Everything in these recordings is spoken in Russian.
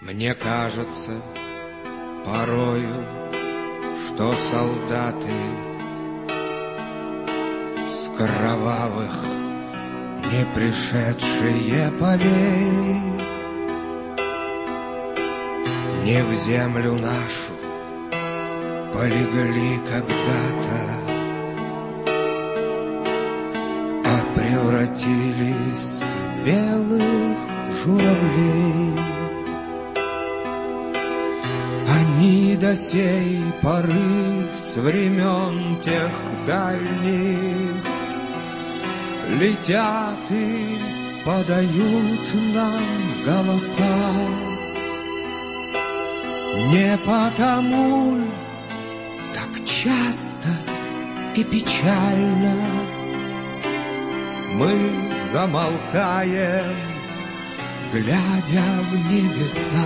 Мне кажется порою, что солдаты с кровавых не пришедшие полей не в землю нашу полегли когда-то, а превратились в белых журавлей. Они до сей поры с времен тех дальних летят и подают нам голоса. Не потому ль так часто и печально мы замолкаем, глядя в небеса?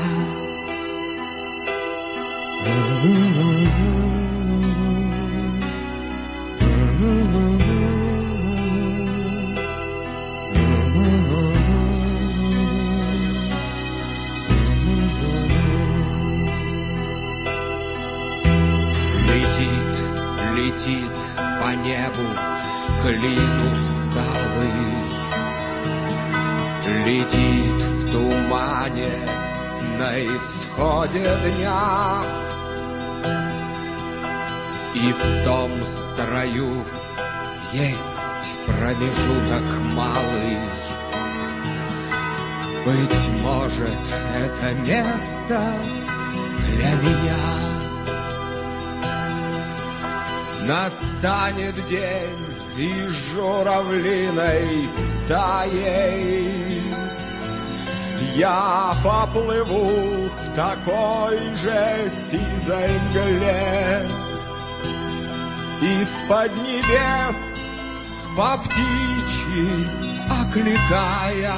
Летит по небу клин усталый, летит в тумане на исходе дня. И в том строю есть промежуток малый. Быть может, это место для меня. Настанет день, и журавлиной стаей я поплыву в такой же сизой мгле. Из-под небес по птичьи окликая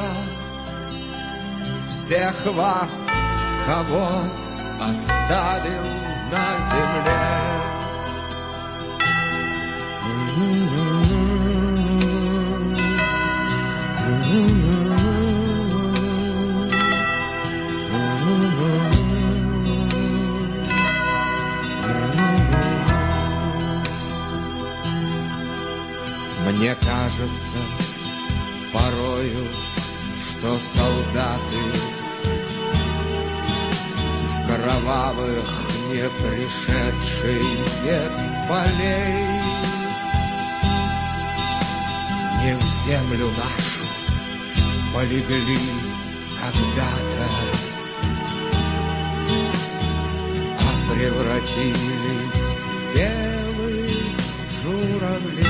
всех вас, кого оставил на земле. Мне кажется порою, что солдаты с кровавых не пришедшие полей не в землю нашу полегли когда-то, а превратились в белых журавлей.